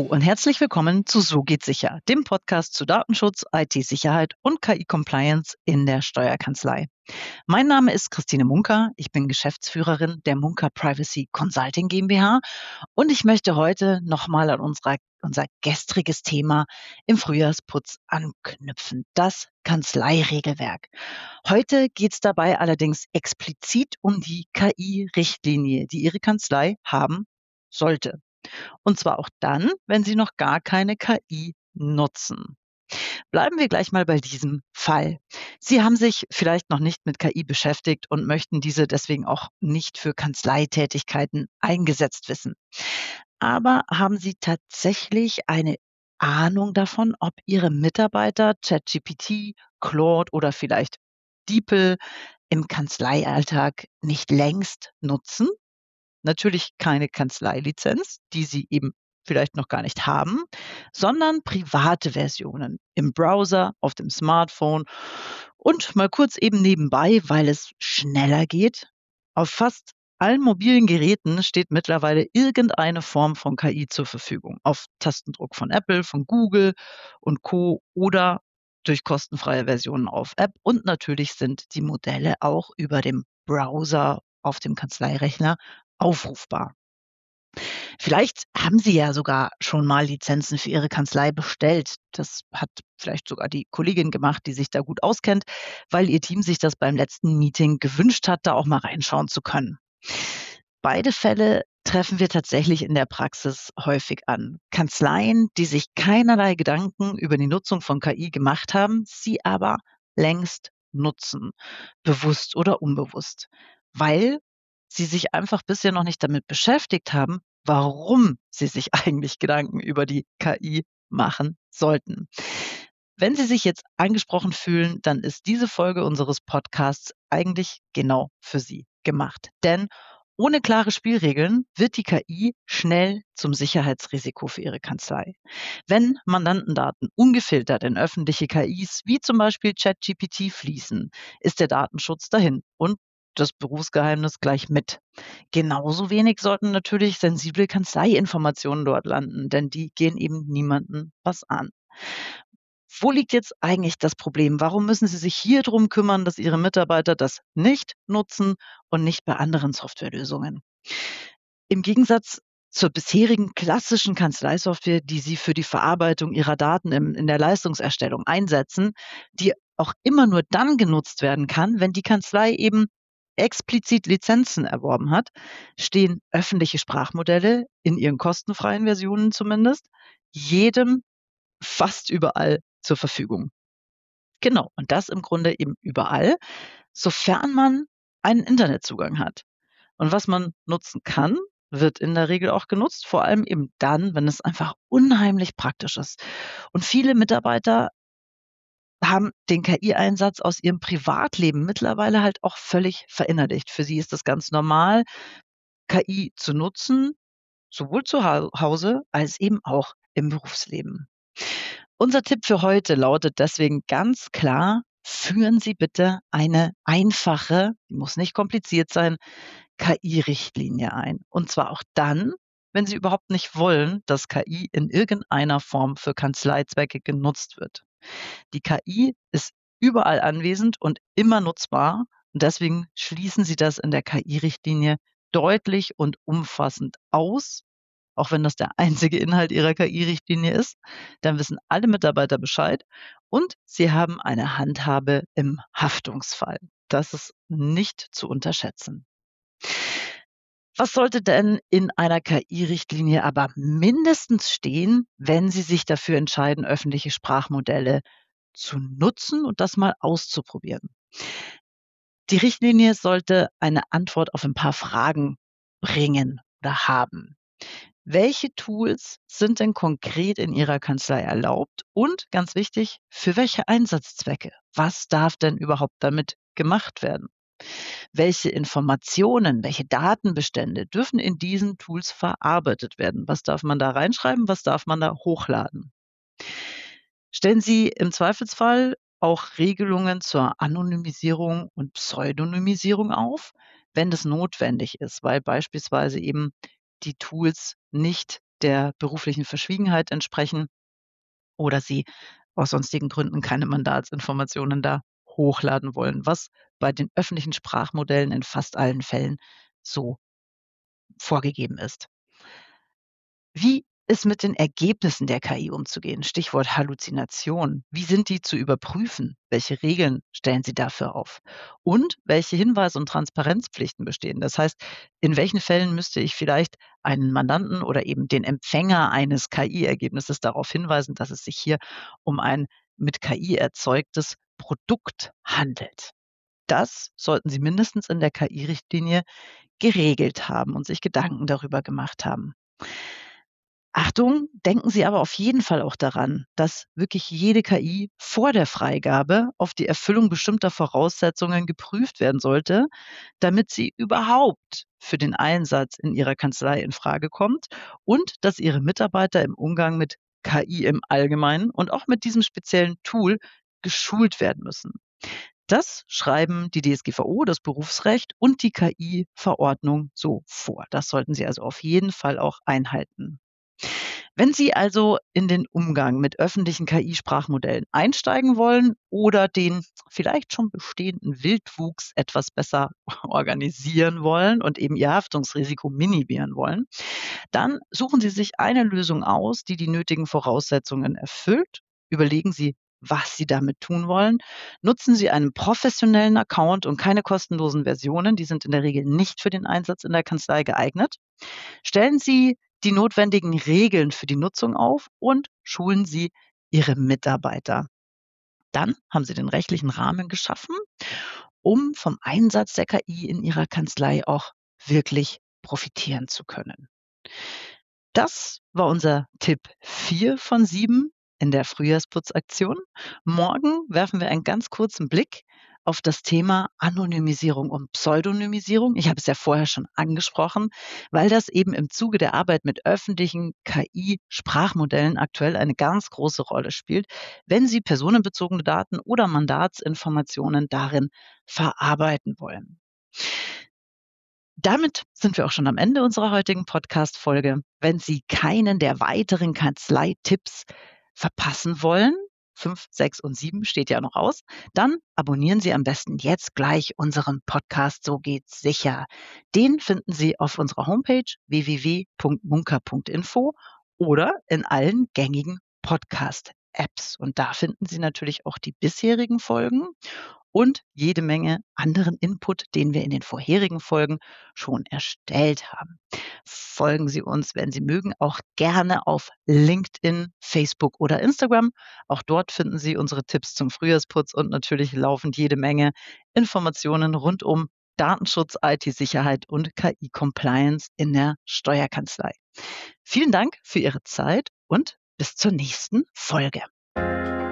Und herzlich willkommen zu So geht sicher, dem Podcast zu Datenschutz, IT-Sicherheit und KI-Compliance in der Steuerkanzlei. Mein Name ist Christine Munker, ich bin Geschäftsführerin der Munker Privacy Consulting GmbH und ich möchte heute nochmal an unser gestriges Thema im Frühjahrsputz anknüpfen, das Kanzleiregelwerk. Heute geht es dabei allerdings explizit um die KI-Richtlinie, die Ihre Kanzlei haben sollte. Und zwar auch dann, wenn Sie noch gar keine KI nutzen. Bleiben wir gleich mal bei diesem Fall. Sie haben sich vielleicht noch nicht mit KI beschäftigt und möchten diese deswegen auch nicht für Kanzleitätigkeiten eingesetzt wissen. Aber haben Sie tatsächlich eine Ahnung davon, ob Ihre Mitarbeiter ChatGPT, Claude oder vielleicht DeepL im Kanzleialltag nicht längst nutzen? Natürlich keine Kanzleilizenz, die Sie eben vielleicht noch gar nicht haben, sondern private Versionen im Browser, auf dem Smartphone und mal kurz eben nebenbei, weil es schneller geht. Auf fast allen mobilen Geräten steht mittlerweile irgendeine Form von KI zur Verfügung. Auf Tastendruck von Apple, von Google und Co. oder durch kostenfreie Versionen auf App. Und natürlich sind die Modelle auch über dem Browser auf dem Kanzleirechner aufrufbar. Vielleicht haben Sie ja sogar schon mal Lizenzen für Ihre Kanzlei bestellt. Das hat vielleicht sogar die Kollegin gemacht, die sich da gut auskennt, weil ihr Team sich das beim letzten Meeting gewünscht hat, da auch mal reinschauen zu können. Beide Fälle treffen wir tatsächlich in der Praxis häufig an. Kanzleien, die sich keinerlei Gedanken über die Nutzung von KI gemacht haben, sie aber längst nutzen, bewusst oder unbewusst, weil sie sich einfach bisher noch nicht damit beschäftigt haben, warum sie sich eigentlich Gedanken über die KI machen sollten. Wenn Sie sich jetzt angesprochen fühlen, dann ist diese Folge unseres Podcasts eigentlich genau für Sie gemacht. Denn ohne klare Spielregeln wird die KI schnell zum Sicherheitsrisiko für Ihre Kanzlei. Wenn Mandantendaten ungefiltert in öffentliche KIs wie zum Beispiel ChatGPT fließen, ist der Datenschutz dahin und das Berufsgeheimnis gleich mit. Genauso wenig sollten natürlich sensible Kanzleiinformationen dort landen, denn die gehen eben niemandem was an. Wo liegt jetzt eigentlich das Problem? Warum müssen Sie sich hier drum kümmern, dass Ihre Mitarbeiter das nicht nutzen und nicht bei anderen Softwarelösungen? Im Gegensatz zur bisherigen klassischen Kanzleisoftware, die Sie für die Verarbeitung Ihrer Daten in der Leistungserstellung einsetzen, die auch immer nur dann genutzt werden kann, wenn die Kanzlei eben explizit Lizenzen erworben hat, stehen öffentliche Sprachmodelle in ihren kostenfreien Versionen zumindest jedem fast überall zur Verfügung. Genau, und das im Grunde eben überall, sofern man einen Internetzugang hat. Und was man nutzen kann, wird in der Regel auch genutzt, vor allem eben dann, wenn es einfach unheimlich praktisch ist. Und viele Mitarbeiter haben den KI-Einsatz aus ihrem Privatleben mittlerweile halt auch völlig verinnerlicht. Für sie ist das ganz normal, KI zu nutzen, sowohl zu Hause als eben auch im Berufsleben. Unser Tipp für heute lautet deswegen ganz klar: Führen Sie bitte eine einfache, die muss nicht kompliziert sein, KI-Richtlinie ein. Und zwar auch dann, wenn Sie überhaupt nicht wollen, dass KI in irgendeiner Form für Kanzleizwecke genutzt wird. Die KI ist überall anwesend und immer nutzbar und deswegen schließen Sie das in der KI-Richtlinie deutlich und umfassend aus, auch wenn das der einzige Inhalt Ihrer KI-Richtlinie ist. Dann wissen alle Mitarbeiter Bescheid und Sie haben eine Handhabe im Haftungsfall. Das ist nicht zu unterschätzen. Was sollte denn in einer KI-Richtlinie aber mindestens stehen, wenn Sie sich dafür entscheiden, öffentliche Sprachmodelle zu nutzen und das mal auszuprobieren? Die Richtlinie sollte eine Antwort auf ein paar Fragen bringen oder haben. Welche Tools sind denn konkret in Ihrer Kanzlei erlaubt? Und ganz wichtig, für welche Einsatzzwecke? Was darf denn überhaupt damit gemacht werden? Welche Informationen, welche Datenbestände dürfen in diesen Tools verarbeitet werden? Was darf man da reinschreiben? Was darf man da hochladen? Stellen Sie im Zweifelsfall auch Regelungen zur Anonymisierung und Pseudonymisierung auf, wenn das notwendig ist, weil beispielsweise eben die Tools nicht der beruflichen Verschwiegenheit entsprechen oder Sie aus sonstigen Gründen keine Mandatsinformationen da hochladen wollen, was bei den öffentlichen Sprachmodellen in fast allen Fällen so vorgegeben ist. Wie ist mit den Ergebnissen der KI umzugehen? Stichwort Halluzination. Wie sind die zu überprüfen? Welche Regeln stellen Sie dafür auf? Und welche Hinweis- und Transparenzpflichten bestehen? Das heißt, in welchen Fällen müsste ich vielleicht einen Mandanten oder eben den Empfänger eines KI-Ergebnisses darauf hinweisen, dass es sich hier um ein mit KI erzeugtes Produkt handelt? Das sollten Sie mindestens in der KI-Richtlinie geregelt haben und sich Gedanken darüber gemacht haben. Achtung, denken Sie aber auf jeden Fall auch daran, dass wirklich jede KI vor der Freigabe auf die Erfüllung bestimmter Voraussetzungen geprüft werden sollte, damit sie überhaupt für den Einsatz in Ihrer Kanzlei in Frage kommt und dass Ihre Mitarbeiter im Umgang mit KI im Allgemeinen und auch mit diesem speziellen Tool geschult werden müssen. Das schreiben die DSGVO, das Berufsrecht und die KI-Verordnung so vor. Das sollten Sie also auf jeden Fall auch einhalten. Wenn Sie also in den Umgang mit öffentlichen KI-Sprachmodellen einsteigen wollen oder den vielleicht schon bestehenden Wildwuchs etwas besser organisieren wollen und eben Ihr Haftungsrisiko minimieren wollen, dann suchen Sie sich eine Lösung aus, die die nötigen Voraussetzungen erfüllt. Überlegen Sie, was Sie damit tun wollen. Nutzen Sie einen professionellen Account und keine kostenlosen Versionen. Die sind in der Regel nicht für den Einsatz in der Kanzlei geeignet. Stellen Sie die notwendigen Regeln für die Nutzung auf und schulen Sie Ihre Mitarbeiter. Dann haben Sie den rechtlichen Rahmen geschaffen, um vom Einsatz der KI in Ihrer Kanzlei auch wirklich profitieren zu können. Das war unser Tipp 4 von 7 in der Frühjahrsputzaktion. Morgen werfen wir einen ganz kurzen Blick auf das Thema Anonymisierung und Pseudonymisierung. Ich habe es ja vorher schon angesprochen, weil das eben im Zuge der Arbeit mit öffentlichen KI-Sprachmodellen aktuell eine ganz große Rolle spielt, wenn Sie personenbezogene Daten oder Mandatsinformationen darin verarbeiten wollen. Damit sind wir auch schon am Ende unserer heutigen Podcast-Folge. Wenn Sie keinen der weiteren Kanzleitipps verpassen wollen, 5, 6 und 7 steht ja noch aus, dann abonnieren Sie am besten jetzt gleich unseren Podcast So geht's sicher. Den finden Sie auf unserer Homepage www.munker.info oder in allen gängigen Podcast-Apps. Und da finden Sie natürlich auch die bisherigen Folgen und jede Menge anderen Input, den wir in den vorherigen Folgen schon erstellt haben. Folgen Sie uns, wenn Sie mögen, auch gerne auf LinkedIn, Facebook oder Instagram. Auch dort finden Sie unsere Tipps zum Frühjahrsputz und natürlich laufend jede Menge Informationen rund um Datenschutz, IT-Sicherheit und KI-Compliance in der Steuerkanzlei. Vielen Dank für Ihre Zeit und bis zur nächsten Folge.